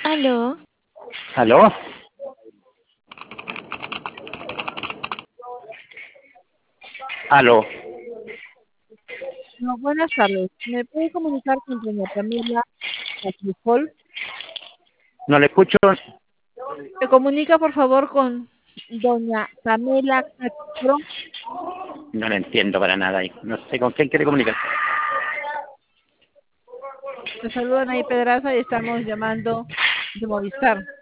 Aló. ¿Aló? ¿Aló? No, buenas tardes. ¿Me puede comunicar con doña Pamela Catrijol? ¿No le escucho? ¿Se comunica, por favor, con doña Pamela Catrijol? No le entiendo para nada. No sé con quién quiere comunicar. Te saludan ahí, Pedraza, y estamos llamando de Movistar.